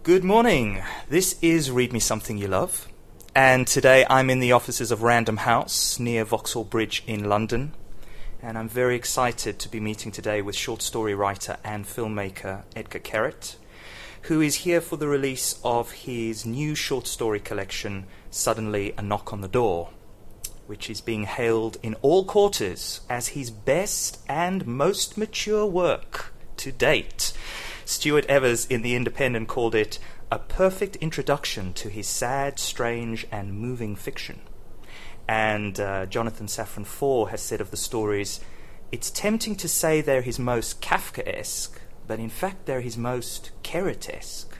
Good morning. This is Read Me Something You Love, and today I'm in the offices of Random House near Vauxhall Bridge in London, and I'm very excited to be meeting today with short story writer and filmmaker Edgar Keret, who is here for the release of his new short story collection, Suddenly a Knock on the Door, which is being hailed in all quarters as his best and most mature work to date. Stuart Evers in The Independent called it a perfect introduction to his sad, strange, and moving fiction. And Jonathan Safran Foer has said of the stories, it's tempting to say they're his most Kafkaesque, but in fact they're his most Keret-esque.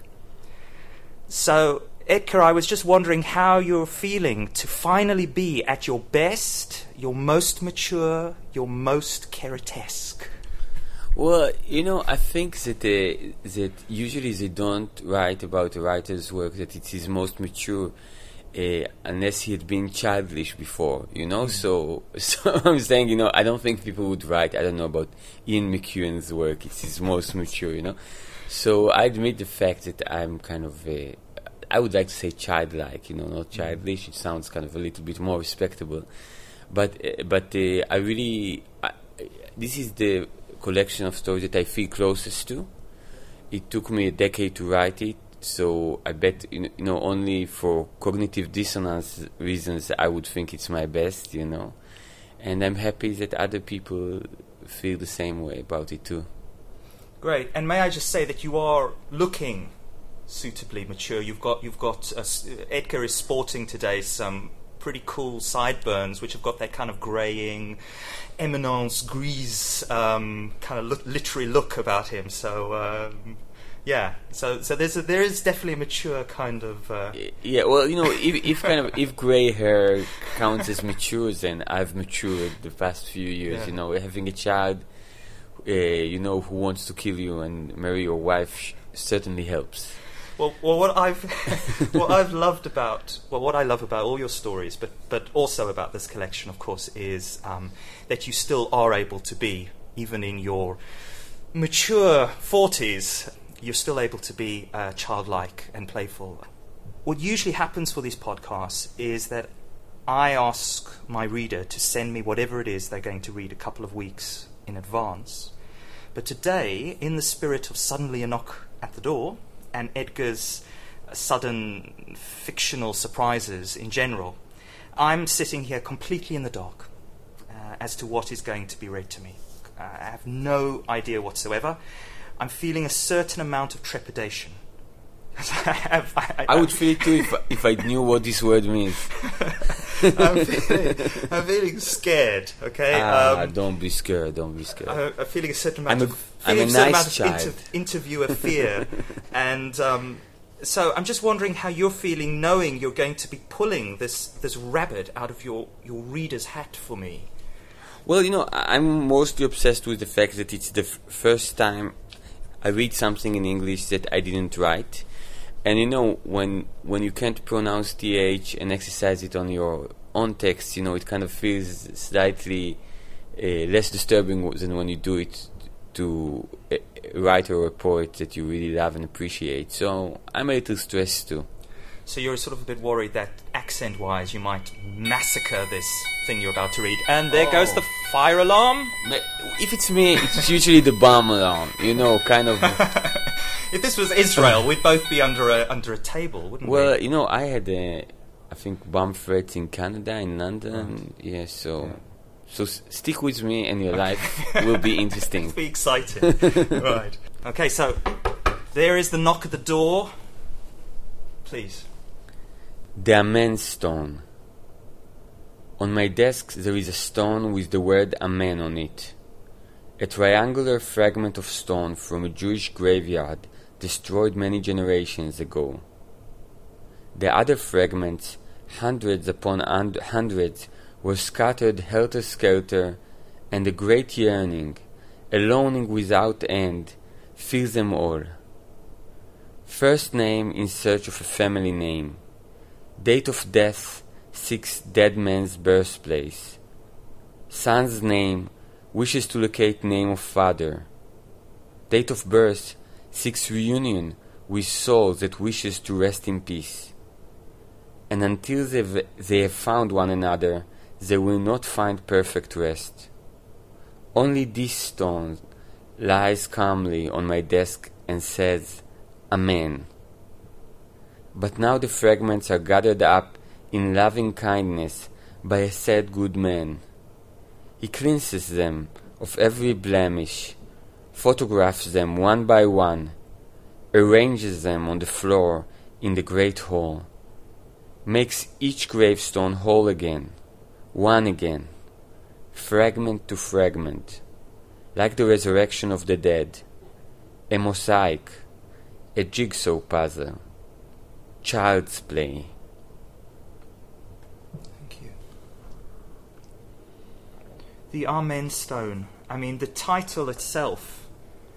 So, Edgar, I was just wondering how you're feeling to finally be at your best, your most mature, your most Keret-esque. Well, I think that usually they don't write about a writer's work that it's his most mature unless he had been childish before, So I'm saying, I don't think people would write, I don't know, about Ian McEwan's work, it's his most mature, So I admit the fact that I'm kind of, I would like to say childlike, not childish, it sounds kind of a little bit more respectable. But I really, this is the collection of stories that I feel closest to. It took me a decade to write it, so I bet only for cognitive dissonance reasons I would think it's my best, and I'm happy that other people feel the same way about it too. Great. And may I just say that you are looking suitably mature. You've got Edgar is sporting today some pretty cool sideburns which have got that kind of greying, eminence grise kind of literary look about him. So so there is definitely a mature kind of. If grey hair counts as mature, then I've matured the past few years. Yeah. Having a child, who wants to kill you and marry your wife certainly helps. Well, what I love about all your stories, but also about this collection, of course, is that you still are able to be, even in your mature 40s, you're still able to be childlike and playful. What usually happens for these podcasts is that I ask my reader to send me whatever it is they're going to read a couple of weeks in advance. But today, in the spirit of Suddenly a Knock at the Door, and Edgar's sudden fictional surprises in general, I'm sitting here completely in the dark as to what is going to be read to me. I have no idea whatsoever. I'm feeling a certain amount of trepidation. I would feel it too if I knew what this word means. I'm feeling scared, okay? Don't be scared. I'm feeling a certain amount of interviewer fear. And so I'm just wondering how you're feeling, knowing you're going to be pulling this rabbit out of your reader's hat for me. Well, I'm mostly obsessed with the fact that it's the first time I read something in English that I didn't write. And when you can't pronounce TH and exercise it on your own text, it kind of feels slightly less disturbing than when you do it to a writer or a poet that you really love and appreciate. So I'm a little stressed too. So you're sort of a bit worried that accent-wise you might massacre this thing you're about to read. And there goes the fire alarm. If it's me, it's usually the bomb alarm, kind of... If this was Israel, we'd both be under a table, wouldn't we? Well, I had, I think, bomb threats in Canada, in London. Right. Yeah, so stick with me and your life will be interesting. It'll be exciting. Right. Okay, so there is the knock at the door. Please. The Amen Stone. On my desk there is a stone with the word Amen on it. A triangular fragment of stone from a Jewish graveyard destroyed many generations ago. The other fragments, hundreds upon hundreds, were scattered helter-skelter, and a great yearning, a longing without end, fills them all. First name in search of a family name. Date of death seeks dead man's birthplace. Son's name wishes to locate name of father. Date of birth seeks reunion with souls that wishes to rest in peace. And until they have found one another, they will not find perfect rest. Only this stone lies calmly on my desk and says, Amen. But now the fragments are gathered up in loving kindness by a sad good man. He cleanses them of every blemish, photographs them one by one, arranges them on the floor in the great hall, makes each gravestone whole again, one again, fragment to fragment, like the resurrection of the dead, a mosaic, a jigsaw puzzle, child's play. Thank you. The Amen Stone. I mean, the title itself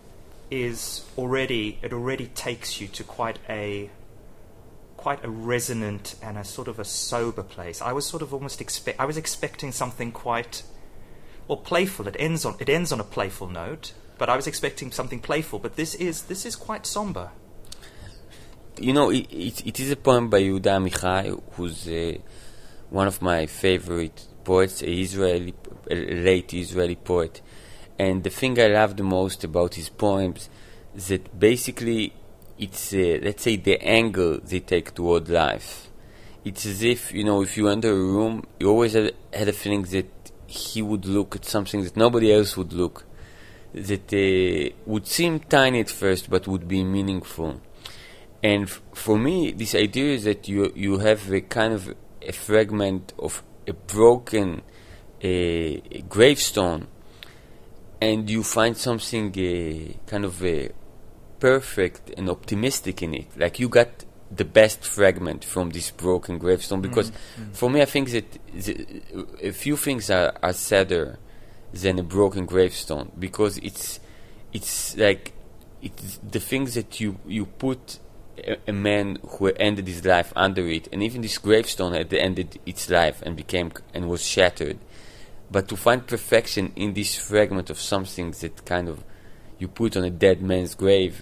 already takes you to quite a resonant and a sort of a sober place. I was sort of almost expecting something quite playful. It ends on a playful note, but I was expecting something playful. But this is quite somber. You know, it is a poem by Yehuda Amichai, who's one of my favorite poets, a late Israeli poet. And the thing I love the most about his poems is that basically it's, let's say, the angle they take toward life. It's as if, if you enter a room, you always had a feeling that he would look at something that nobody else would look, that would seem tiny at first but would be meaningful. And for me, this idea is that you have a kind of a fragment of a broken gravestone, and you find something kind of perfect and optimistic in it. Like you got the best fragment from this broken gravestone, because for me, I think that a few things are sadder than a broken gravestone, because it's like it's the things that you put a man who ended his life under it, and even this gravestone had ended its life and was shattered. But to find perfection in this fragment of something that kind of you put on a dead man's grave,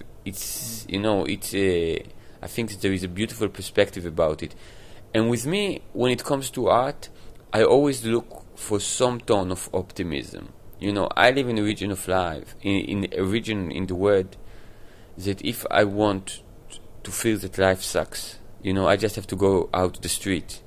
I think that there is a beautiful perspective about it. And with me, when it comes to art, I always look for some tone of optimism. I live in a region of life, in a region in the world that if I want to feel that life sucks, I just have to go out the street.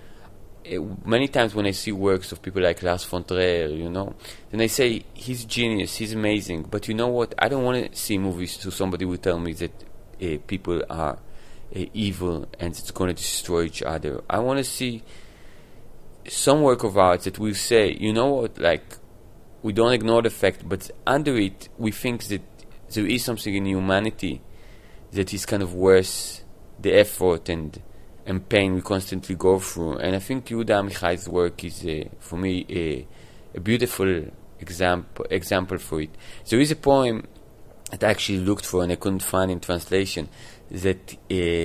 Many times when I see works of people like Lars von Trier, then I say, he's genius, he's amazing, but you know what? I don't want to see movies so somebody will tell me that people are evil and it's going to destroy each other. I want to see some work of art that will say, you know what, like, we don't ignore the fact, but under it, we think that there is something in humanity that is kind of worth the effort and pain we constantly go through. And I think Yehuda Amichai's work is, for me, a beautiful example for it. There is a poem that I actually looked for and I couldn't find in translation, that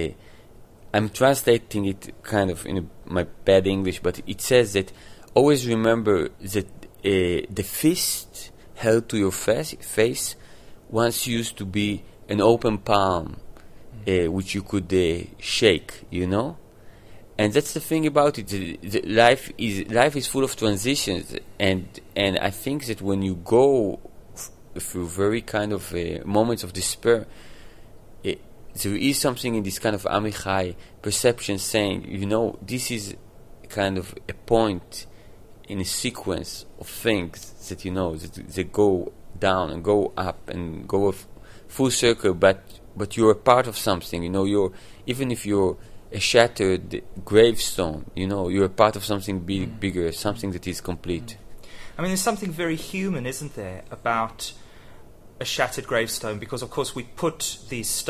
I'm translating it kind of in my bad English, but it says that always remember that the fist held to your face once used to be an open palm, which you could shake, and that's the thing about it. Life is full of transitions, and I think that when you go through very kind of moments of despair, there is something in this kind of Amichai perception saying, this is kind of a point in a sequence of things that they go down and go up and go full circle, but you're a part of something. You're, even if you're a shattered gravestone, you're a part of something bigger, something that is complete. I mean, there's something very human, isn't there, about a shattered gravestone, because of course we put these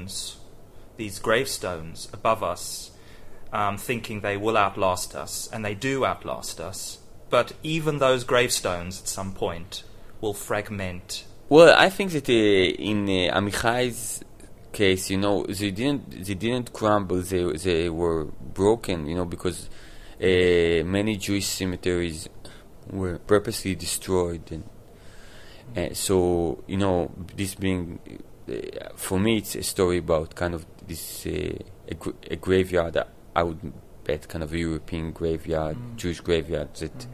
gravestones above us, thinking they will outlast us, and they do outlast us, but even those gravestones at some point will fragment. Well, I think that in Amichai's case, they didn't crumble, they were broken, because many Jewish cemeteries were purposely destroyed, and so this being for me, it's a story about kind of this a graveyard. I would bet kind of a European graveyard, Jewish graveyard that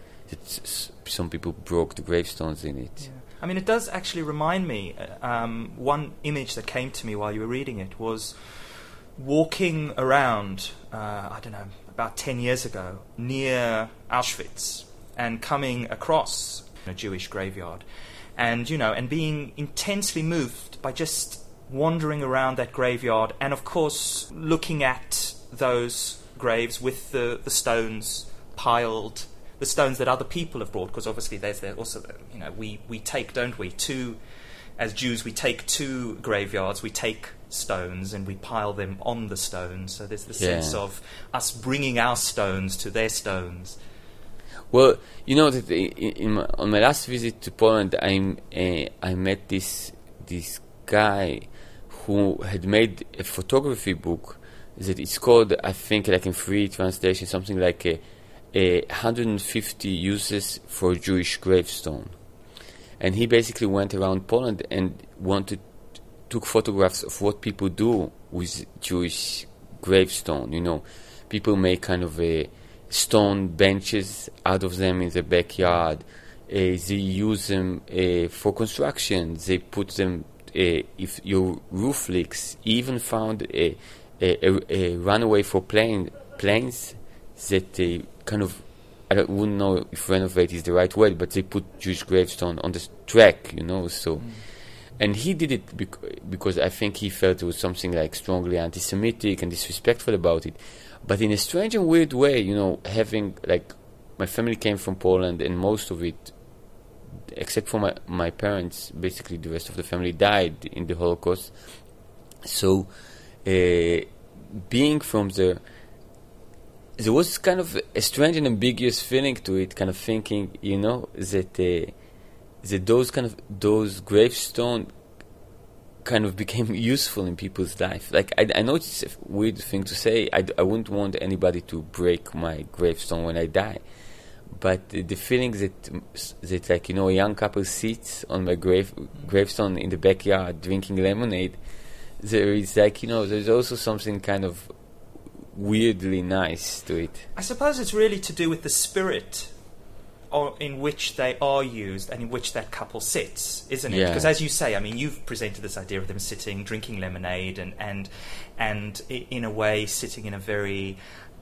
some people broke the gravestones in it. Yeah. I mean, it does actually remind me. One image that came to me while you were reading it was walking around. I don't know, about 10 years ago, near Auschwitz, and coming across a Jewish graveyard, and and being intensely moved by just wandering around that graveyard, and of course looking at those graves with the stones piled, the stones that other people have brought, because obviously there's also we take, don't we, as Jews we take two graveyards, we take stones and we pile them on the stones, so there's the sense of us bringing our stones to their stones. Well, that on my last visit to Poland, I met this guy who had made a photography book that it's called, I think, like in free translation, something like a 150 uses for a Jewish gravestone. And he basically went around Poland and took photographs of what people do with Jewish gravestone. People make kind of a stone benches out of them in the backyard. They use them for construction. They put them, if your roof leaks, even found a runaway for planes that they kind of, I wouldn't know if renovate is the right word, but they put Jewish gravestone on the track, so... And he did it because I think he felt there was something like strongly anti-Semitic and disrespectful about it. But in a strange and weird way, having, like, my family came from Poland, and most of it, except for my parents, basically the rest of the family died in the Holocaust. So, being from there was kind of a strange and ambiguous feeling to it, kind of thinking, that those gravestones kind of became useful in people's life. Like, I know it's a weird thing to say. I wouldn't want anybody to break my gravestone when I die. But the feeling that like, a young couple sits on my gravestone in the backyard drinking lemonade, there is like, there's also something kind of weirdly nice to it. I suppose it's really to do with the spirit in which they are used and in which that couple sits, isn't it? Because as you say, I mean, you've presented this idea of them sitting, drinking lemonade, and in a way sitting in a very,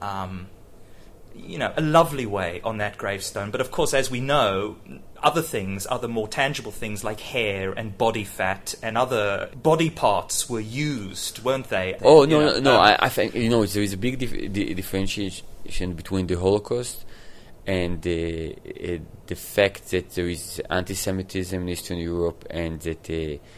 a lovely way on that gravestone. But of course, as we know, other more tangible things like hair and body fat and other body parts were used, weren't they? Oh, no. I think, there is a big differentiation between the Holocaust and the fact that there is anti-Semitism in Eastern Europe, and that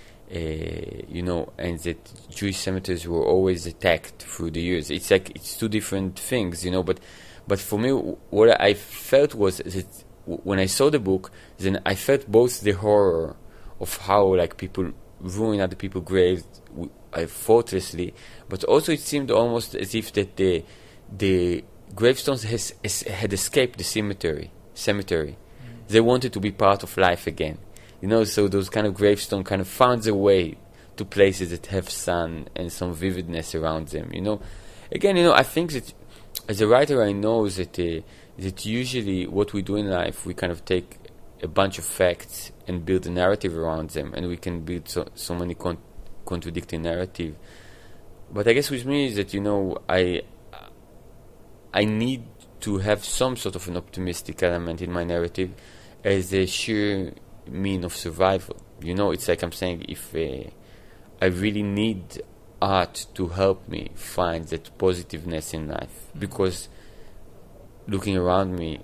and that Jewish cemeteries were always attacked through the years. It's like it's two different things, But for me, what I felt was that when I saw the book, then I felt both the horror of how like people ruin other people's graves thoughtlessly, but also it seemed almost as if that the gravestones had escaped the cemetery. They wanted to be part of life again, so those kind of gravestones kind of found their way to places that have sun and some vividness around them. Again, I think that as a writer, I know that usually what we do in life, we kind of take a bunch of facts and build a narrative around them, and we can build so many contradicting narrative. But I guess with me is that I need to have some sort of an optimistic element in my narrative as a sheer mean of survival. It's like I'm saying, if I really need art to help me find that positiveness in life, because looking around me,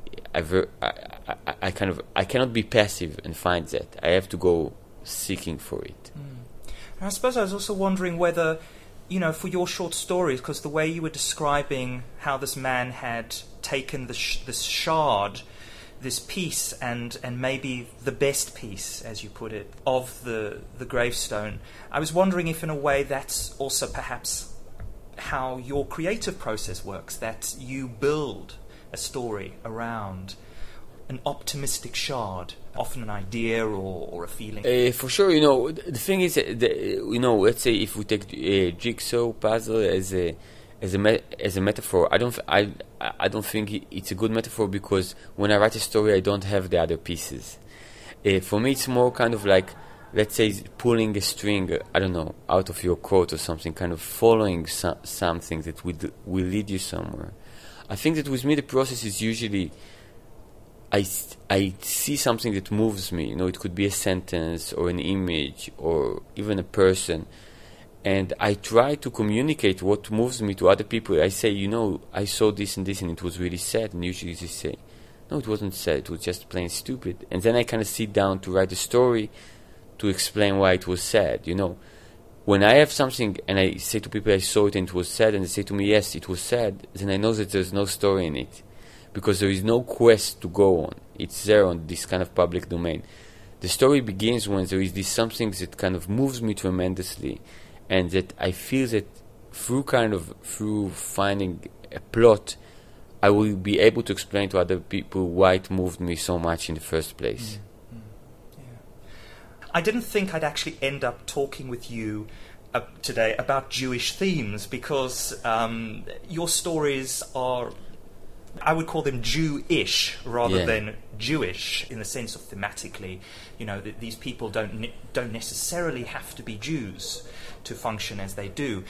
I cannot be passive and find that. I have to go seeking for it. And I suppose I was also wondering whether, for your short stories, because the way you were describing how this man had taken this shard, this piece, and maybe the best piece, as you put it, of the gravestone, I was wondering if in a way that's also perhaps how your creative process works, that you build a story around an optimistic shard often an idea or a feeling? For sure, the thing is, let's say if we take a jigsaw puzzle as a metaphor, I don't think it's a good metaphor, because when I write a story, I don't have the other pieces. For me, it's more kind of like, let's say, pulling a string, I don't know, out of your coat or something, kind of following something that will lead you somewhere. I think that with me, the process is usually, I see something that moves me. It could be a sentence or an image or even a person. And I try to communicate what moves me to other people. I say, I saw this and this and it was really sad. And usually they say, no, it wasn't sad, it was just plain stupid. And then I kind of sit down to write a story to explain why it was sad. When I have something and I say to people I saw it and it was sad, and they say to me, yes, it was sad, then I know that there's no story in it, because there is no quest to go on. It's there on this kind of public domain. The story begins when there is this something that kind of moves me tremendously, and that I feel that through finding a plot, I will be able to explain to other people why it moved me so much in the first place. I didn't think I'd actually end up talking with you today about Jewish themes, because your stories are, I would call them Jew-ish rather than Jewish, in the sense of thematically. These people don't necessarily have to be Jews to function as they do.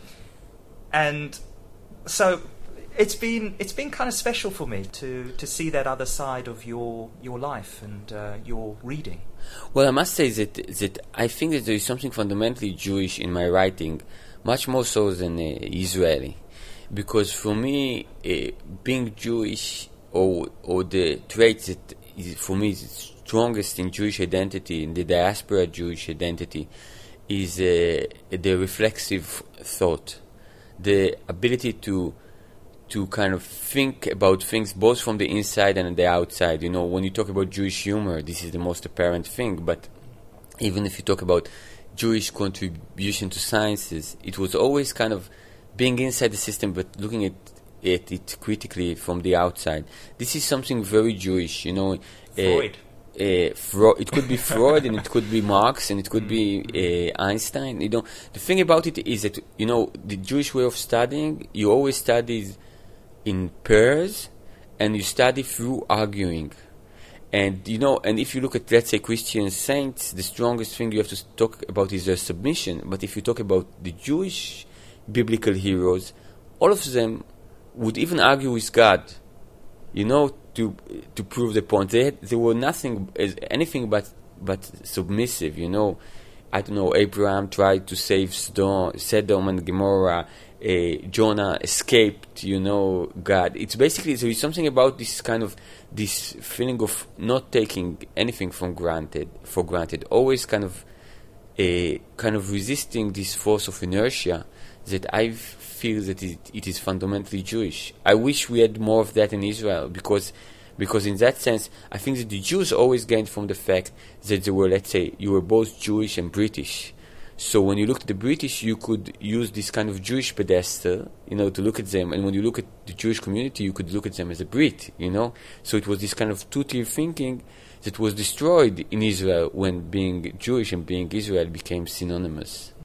And so it's been kind of special for me to see that other side of your life and your reading. Well, I must say that I think that there is something fundamentally Jewish in my writing, much more so than Israeli. Because for me, being Jewish, or the traits that for me is strongest in Jewish identity, in the diaspora Jewish identity, is the reflexive thought, the ability to kind of think about things both from the inside and the outside. When you talk about Jewish humor, this is the most apparent thing, but even if you talk about Jewish contribution to sciences, it was always kind of being inside the system but looking at it critically from the outside. This is something very Jewish, Freud. It could be Freud, and it could be Marx, and it could be Einstein. The thing about it is that, the Jewish way of studying, you always study in pairs, and you study through arguing. And and if you look at, let's say, Christian saints, the strongest thing you have to talk about is their submission. But if you talk about the Jewish biblical heroes, all of them would even argue with God, to prove the point. They were anything but submissive. I don't know, Abraham tried to save Sodom and Gomorrah. Jonah escaped, God. It's basically, there is something about this feeling of not taking anything for granted, always kind of resisting this force of inertia, that I feel that it is fundamentally Jewish. I wish we had more of that in Israel, because in that sense, I think that the Jews always gained from the fact that they were, let's say, you were both Jewish and British. So when you look at the British, you could use this kind of Jewish pedestal, to look at them. And when you look at the Jewish community, you could look at them as a Brit, So it was this kind of two-tier thinking that was destroyed in Israel when being Jewish and being Israel became synonymous.